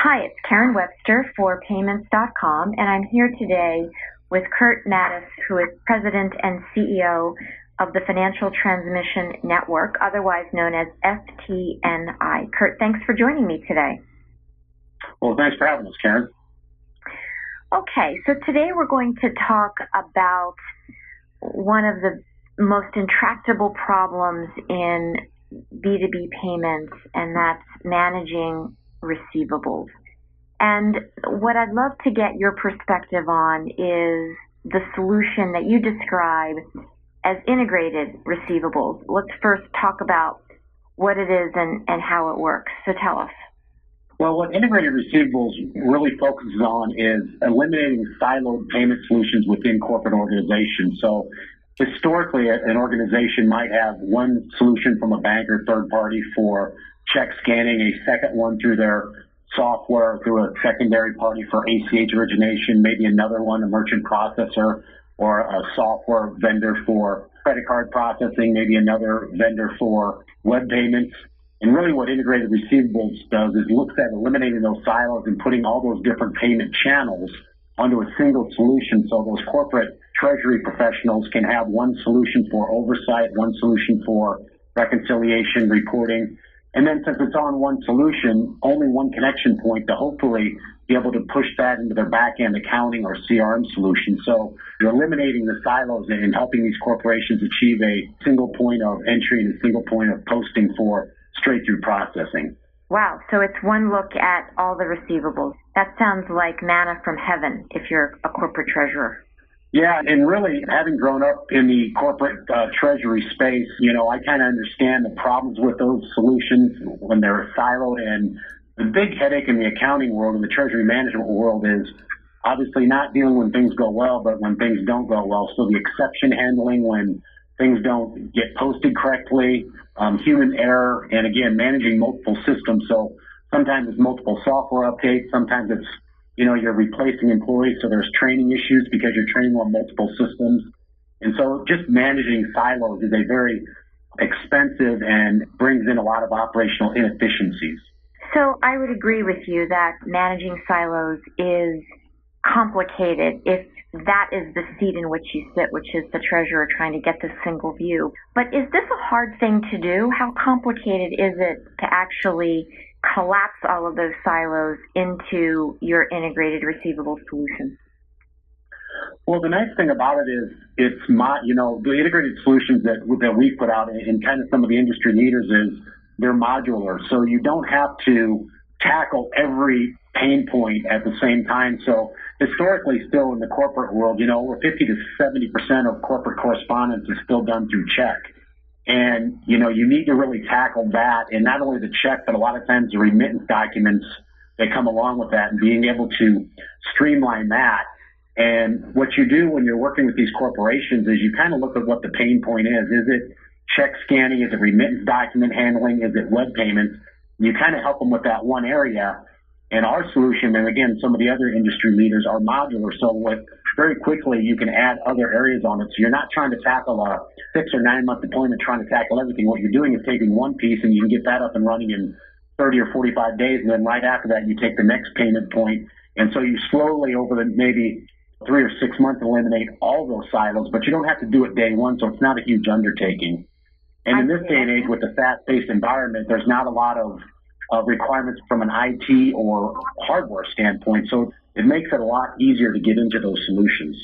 Hi, it's Karen Webster for Payments.com, and I'm here today with Kurt Mattis, who is President and CEO of the Financial Transmission Network, otherwise known as FTNI. Kurt, thanks for joining me today. Well, thanks for having us, Karen. Okay, so today we're going to talk about one of the most intractable problems in B2B payments, and that's managing receivables. And what I'd love to get your perspective on is the solution that you describe as integrated receivables. Let's first talk about what it is and how it works. So tell us. Well, what integrated receivables really focuses on is eliminating siloed payment solutions within corporate organizations. So historically, an organization might have one solution from a bank or third party for check scanning, a second one through their software, through a secondary party for ACH origination, maybe another one, a merchant processor, or a software vendor for credit card processing, maybe another vendor for web payments. And really what integrated receivables does is looks at eliminating those silos and putting all those different payment channels onto a single solution, so those corporate treasury professionals can have one solution for oversight, one solution for reconciliation, reporting, and then since it's on one solution, only one connection point to hopefully be able to push that into their back-end accounting or CRM solution. So you're eliminating the silos and helping these corporations achieve a single point of entry and a single point of posting for straight-through processing. Wow, so it's one look at all the receivables. That sounds like manna from heaven if you're a corporate treasurer. Yeah, and really, having grown up in the corporate treasury space, I kind of understand the problems with those solutions when they're siloed. And the big headache in the accounting world and the treasury management world is obviously not dealing when things go well, but when things don't go well. So the exception handling when things don't get posted correctly, human error, and again, managing multiple systems. So sometimes it's multiple software updates, sometimes it's you're replacing employees, so there's training issues because you're training on multiple systems. And so just managing silos is a very expensive and brings in a lot of operational inefficiencies. So I would agree with you that managing silos is complicated if that is the seat in which you sit, which is the treasurer trying to get this single view. But is this a hard thing to do? How complicated is it to actually collapse all of those silos into your integrated receivable solution? Well, the nice thing about it is the integrated solutions that we put out and kind of some of the industry leaders is they're modular. So you don't have to tackle every pain point at the same time. So historically still in the corporate world, over 50 to 70% of corporate correspondence is still done through check. And, you need to really tackle that, and not only the check, but a lot of times the remittance documents that come along with that and being able to streamline that. And what you do when you're working with these corporations is you kind of look at what the pain point is. Is it check scanning? Is it remittance document handling? Is it web payments? You kind of help them with that one area. And our solution, and again, some of the other industry leaders are modular. So very quickly, you can add other areas on it. So you're not trying to tackle a 6 or 9 month deployment, trying to tackle everything. What you're doing is taking one piece and you can get that up and running in 30 or 45 days. And then right after that, you take the next payment point. And so you slowly over the maybe 3 or 6 months eliminate all those silos, but you don't have to do it day one. So it's not a huge undertaking. And in this day and age with the fast-paced environment, there's not a lot of requirements from an IT or hardware standpoint. So it makes it a lot easier to get into those solutions.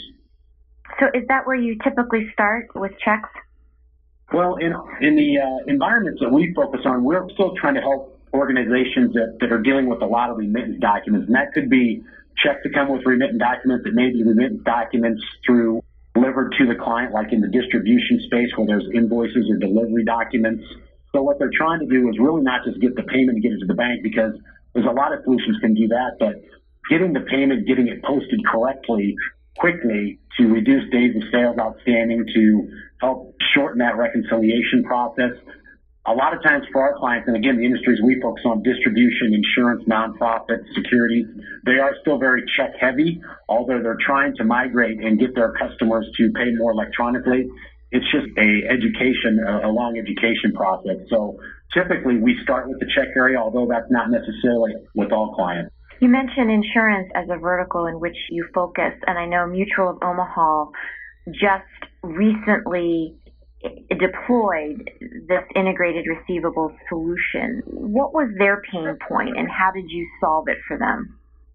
So is that where you typically start with checks? Well, in the environments that we focus on, we're still trying to help organizations that are dealing with a lot of remittance documents. And that could be checks that come with remittance documents. It may be remittance documents delivered to the client, like in the distribution space where there's invoices or delivery documents. So what they're trying to do is really not just get the payment and get it to the bank, because there's a lot of solutions can do that, but getting the payment, getting it posted correctly, quickly to reduce days of sales outstanding, to help shorten that reconciliation process. A lot of times for our clients, and again, the industries we focus on, distribution, insurance, nonprofits, securities, they are still very check heavy, although they're trying to migrate and get their customers to pay more electronically. It's just a long education process. So typically we start with the check area, although that's not necessarily with all clients. You mentioned insurance as a vertical in which you focus, and I know Mutual of Omaha just recently deployed this integrated receivables solution. What was their pain point, and how did you solve it for them?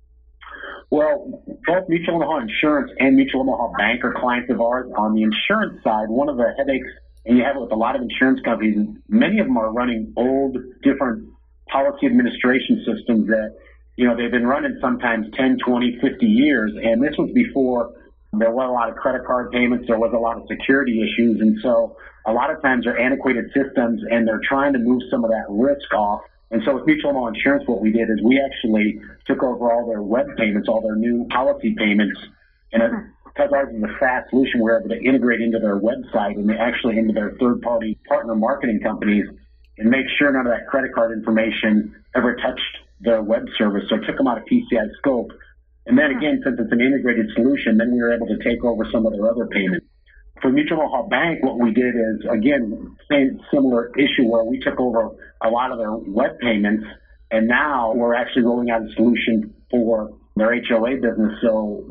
Well, both Mutual Omaha Insurance and Mutual Omaha Bank are clients of ours. On the insurance side, one of the headaches, and you have it with a lot of insurance companies, many of them are running old, different policy administration systems that, they've been running sometimes 10, 20, 50 years. And this was before there was a lot of credit card payments. There was a lot of security issues. And so a lot of times they're antiquated systems and they're trying to move some of that risk off. And so with Mutual Omaha Insurance, what we did is we actually took over all their web payments, all their new policy payments. And because ours is a fast solution, we're able to integrate into their website and actually into their third-party partner marketing companies and make sure none of that credit card information ever touched their web service. So it took them out of PCI scope. And then again, since it's an integrated solution, then we were able to take over some of their other payments. For Mutual Omaha Bank, what we did is, again, same similar issue where we took over a lot of their web payments, and now we're actually rolling out a solution for their HOA business. So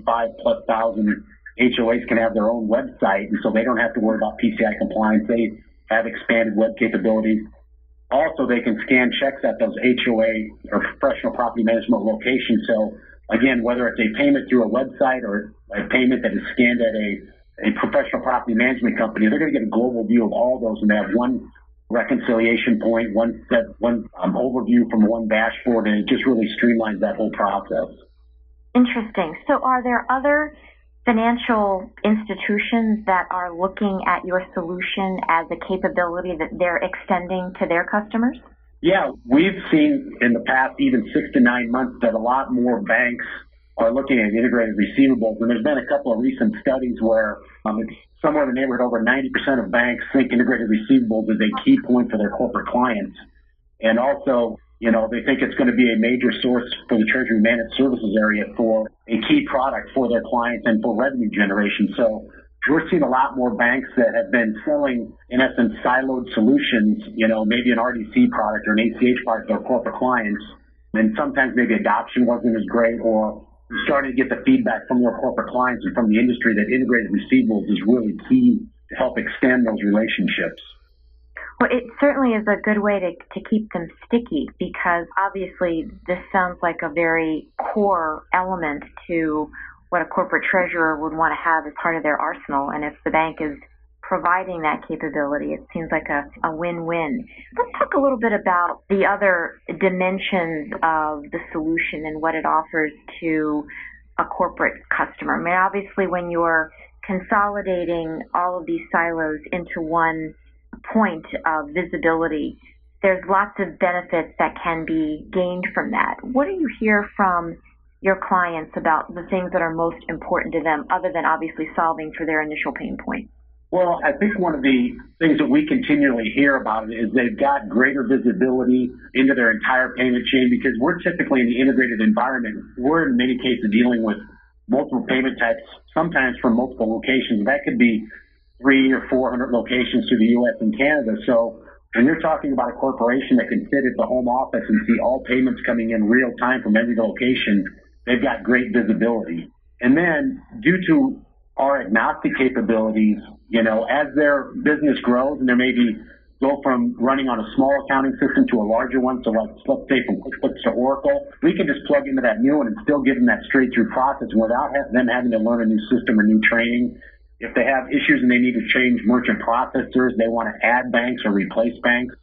25+ thousand HOAs can have their own website, and so they don't have to worry about PCI compliance. They have expanded web capabilities. Also, they can scan checks at those HOA or professional property management locations. So again, whether it's a payment through a website or a payment that is scanned at a professional property management company, they're going to get a global view of all those, and they have one reconciliation point, one overview from one dashboard, and it just really streamlines that whole process. Interesting. So are there other financial institutions that are looking at your solution as a capability that they're extending to their customers? Yeah, we've seen in the past even 6 to 9 months that a lot more banks are looking at integrated receivables. And there's been a couple of recent studies where it's somewhere in the neighborhood over 90% of banks think integrated receivables is a key point for their corporate clients. And also, they think it's going to be a major source for the Treasury Managed Services area for a key product for their clients and for revenue generation. So we're seeing a lot more banks that have been selling, in essence, siloed solutions, maybe an RDC product or an ACH product to their corporate clients. And sometimes maybe adoption wasn't as great, or starting to get the feedback from their corporate clients and from the industry that integrated receivables is really key to help extend those relationships. Well, it certainly is a good way to keep them sticky, because obviously this sounds like a very core element to what a corporate treasurer would want to have as part of their arsenal. And if the bank is providing that capability, it seems like a win-win. Let's talk a little bit about the other dimensions of the solution and what it offers to a corporate customer. I mean, obviously, when you're consolidating all of these silos into one point of visibility, there's lots of benefits that can be gained from that. What do you hear from your clients about the things that are most important to them, other than obviously solving for their initial pain point? Well, I think one of the things that we continually hear about it is they've got greater visibility into their entire payment chain, because we're typically in the integrated environment. We're in many cases dealing with multiple payment types, sometimes from multiple locations. That could be 300 or 400 locations through the U.S. and Canada. So when you're talking about a corporation that can sit at the home office and see all payments coming in real time from every location, they've got great visibility. And then due to our agnostic capabilities, as their business grows, and there may be go from running on a small accounting system to a larger one, so let's say from QuickBooks to Oracle, we can just plug into that new one and still give them that straight-through process without them having to learn a new system or new training. If they have issues and they need to change merchant processors, they want to add banks or replace banks,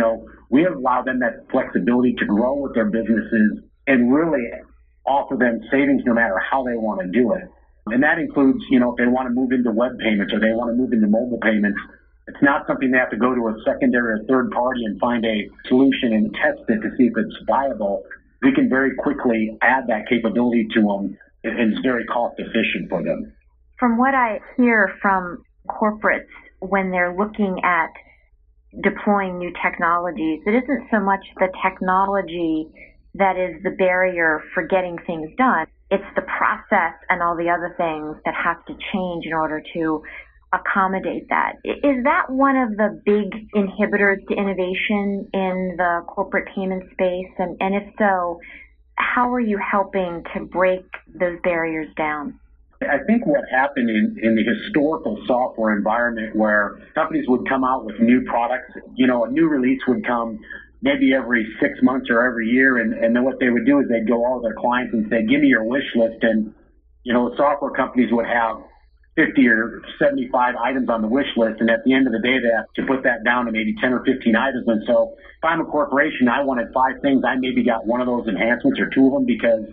we allow them that flexibility to grow with their businesses and really offer them savings no matter how they want to do it. And that includes, if they want to move into web payments or they want to move into mobile payments, it's not something they have to go to a secondary or third party and find a solution and test it to see if it's viable. We can very quickly add that capability to them, and it's very cost efficient for them. From what I hear from corporates when they're looking at deploying new technologies, it isn't so much the technology that is the barrier for getting things done. It's the process and all the other things that have to change in order to accommodate that. Is that one of the big inhibitors to innovation in the corporate payment space? And if so, how are you helping to break those barriers down? I think what happened in the historical software environment where companies would come out with new products, a new release would come maybe every 6 months or every year. And then what they would do is they'd go all their clients and say, give me your wish list. And, the software companies would have 50 or 75 items on the wish list. And at the end of the day, they have to put that down to maybe 10 or 15 items. And so if I'm a corporation, I wanted 5 things. I maybe got one of those enhancements or 2 of them because,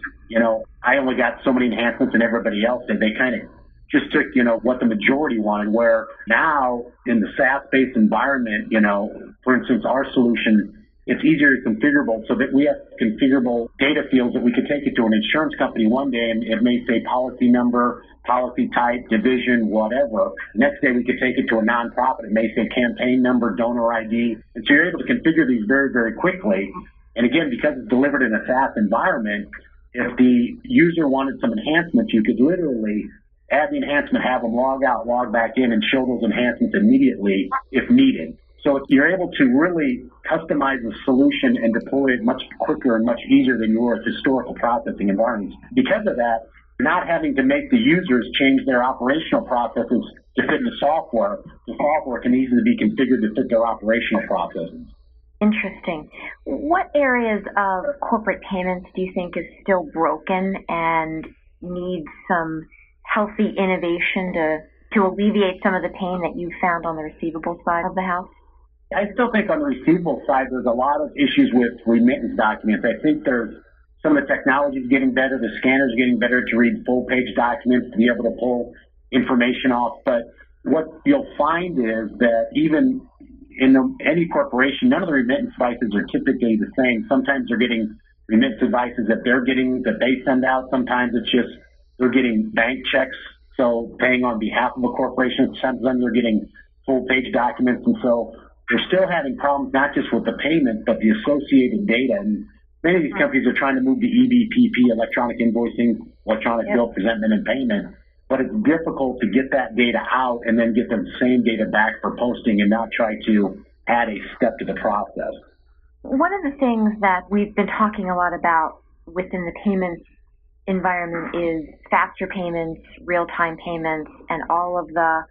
I only got so many enhancements and everybody else did. They kind of just took, what the majority wanted, where now in the SaaS-based environment, for instance, our solution, it's easier to configurable so that we have configurable data fields that we could take it to an insurance company one day and it may say policy number, policy type, division, whatever. Next day we could take it to a nonprofit. It may say campaign number, donor ID. And so you're able to configure these very, very quickly. And again, because it's delivered in a SaaS environment, if the user wanted some enhancements, you could literally add the enhancement, have them log out, log back in, and show those enhancements immediately if needed. So you're able to really customize the solution and deploy it much quicker and much easier than you were with historical processing environments. Because of that, not having to make the users change their operational processes to fit the software can easily be configured to fit their operational processes. Interesting. What areas of corporate payments do you think is still broken and needs some healthy innovation to alleviate some of the pain that you found on the receivable side of the house? I still think on the receivable side, there's a lot of issues with remittance documents. I think there's some of the technology is getting better. The scanners are getting better to read full-page documents, to be able to pull information off. But what you'll find is that even in any corporation, none of the remittance devices are typically the same. Sometimes they're getting remittance devices that they send out. Sometimes it's just they're getting bank checks, so paying on behalf of a corporation. Sometimes they're getting full-page documents. And so they're still having problems, not just with the payment, but the associated data. And many of these companies are trying to move to EBPP, electronic invoicing, electronic bill presentment and payment. But it's difficult to get that data out and then get the same data back for posting and not try to add a step to the process. One of the things that we've been talking a lot about within the payments environment is faster payments, real-time payments, and all of the,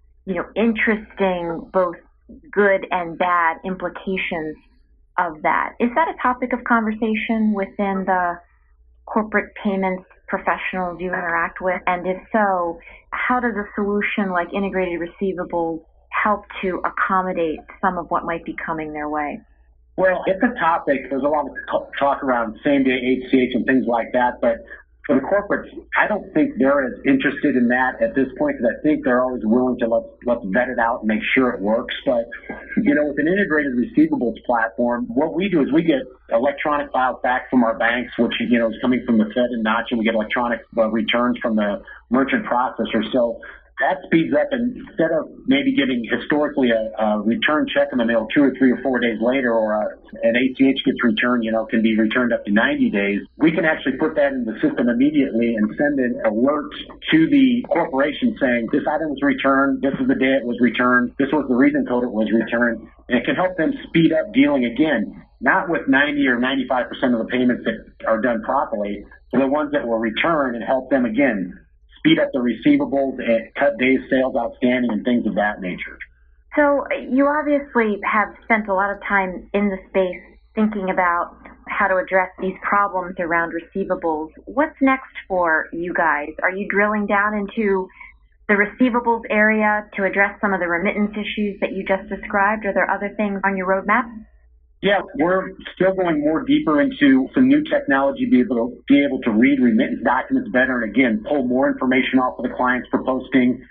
interesting both good and bad implications of that. Is that a topic of conversation within the corporate payments professionals you interact with? And if so, how does a solution like integrated receivables help to accommodate some of what might be coming their way? Well, it's a topic. There's a lot of talk around same-day ACH and things like that, but for the corporates, I don't think they're as interested in that at this point because I think they're always willing to let's vet it out and make sure it works. But, with an integrated receivables platform, what we do is we get electronic files back from our banks, which, is coming from the Fed and Notch, and we get electronic returns from the merchant processor. So that speeds up, and instead of maybe getting historically a return check in the mail 2 or 3 or 4 days later, or an ACH gets returned, can be returned up to 90 days, we can actually put that in the system immediately and send an alert to the corporation saying, this item was returned, this is the day it was returned, this was the reason code it was returned, and it can help them speed up dealing again, not with 90 or 95% of the payments that are done properly, but the ones that were returned and help them again speed up the receivables and cut days sales outstanding and things of that nature. So you obviously have spent a lot of time in the space thinking about how to address these problems around receivables. What's next for you guys? Are you drilling down into the receivables area to address some of the remittance issues that you just described? Are there other things on your roadmap? Yeah, we're still going more deeper into some new technology, be able to read remittance documents better, and again, pull more information off of the clients for posting.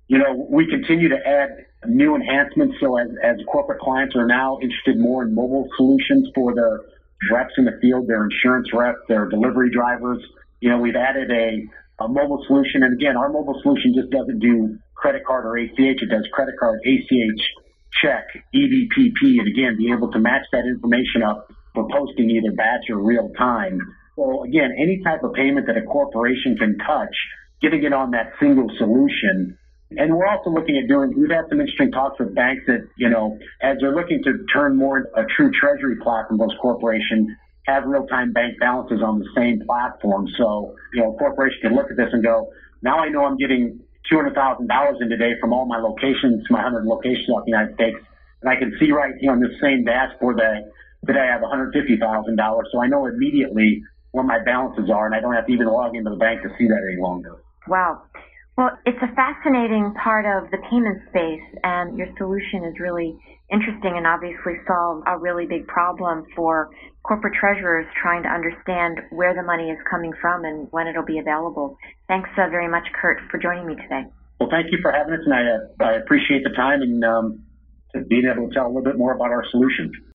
We continue to add new enhancements. So as corporate clients are now interested more in mobile solutions for their reps in the field, their insurance reps, their delivery drivers, we've added a mobile solution. And again, our mobile solution just doesn't do credit card or ACH. It does credit card, ACH, check, EBPP, and again, be able to match that information up for posting either batch or real time. So again, any type of payment that a corporation can touch, getting it on that single solution. And we're also looking at we've had some interesting talks with banks that, as they're looking to turn more a true treasury platform, those corporations, have real-time bank balances on the same platform. So, a corporation can look at this and go, now I know I'm getting $200,000 in today from all my locations, my 100 locations throughout the United States, and I can see right here on this same dashboard that today I have $150,000. So I know immediately where my balances are, and I don't have to even log into the bank to see that any longer. Wow. Well, it's a fascinating part of the payment space, and your solution is really interesting and obviously solves a really big problem for corporate treasurers trying to understand where the money is coming from and when it'll be available. Thanks very much, Kurt, for joining me today. Well, thank you for having us, and I appreciate the time and being able to tell a little bit more about our solution.